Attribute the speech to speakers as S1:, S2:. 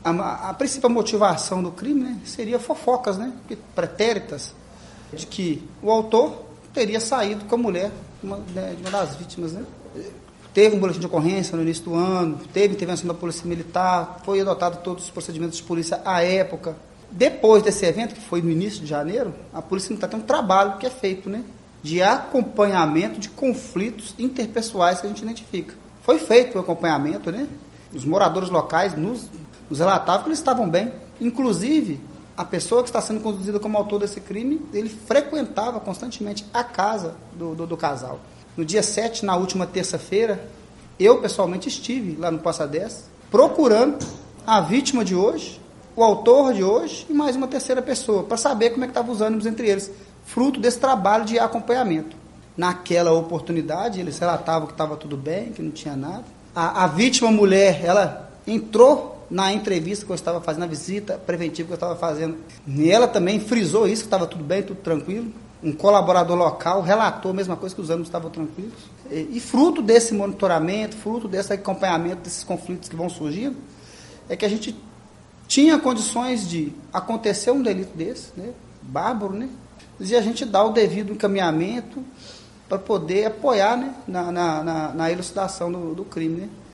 S1: A principal motivação do crime, né, seria fofocas, né, pretéritas, de que o autor teria saído com a mulher de uma das vítimas, né. Teve um boletim de ocorrência no início do ano, teve intervenção da Polícia Militar, foi adotado todos os procedimentos de polícia à época. Depois desse evento, que foi no início de janeiro, a Polícia Militar tem um trabalho que é feito, né, de acompanhamento de conflitos interpessoais que a gente identifica. Foi feito o acompanhamento, né, os moradores locais nos relatavam que eles estavam bem. Inclusive, a pessoa que está sendo conduzida como autor desse crime, ele frequentava constantemente a casa do casal. No dia 7, na última terça-feira, eu pessoalmente estive lá no Poça 10, procurando a vítima de hoje, o autor de hoje e mais uma terceira pessoa, para saber como é que estavam os ânimos entre eles, fruto desse trabalho de acompanhamento. Naquela oportunidade, eles relatavam que estava tudo bem, que não tinha nada. A vítima mulher, ela entrou na entrevista que eu estava fazendo, na visita preventiva que eu estava fazendo, e ela também frisou isso, que estava tudo bem, tudo tranquilo. Um colaborador local relatou a mesma coisa, que os ânimos estavam tranquilos. E fruto desse monitoramento, fruto desse acompanhamento desses conflitos que vão surgindo, é que a gente tinha condições de acontecer um delito desse, né, bárbaro, né, e a gente dá o devido encaminhamento para poder apoiar, né, na elucidação do crime, né.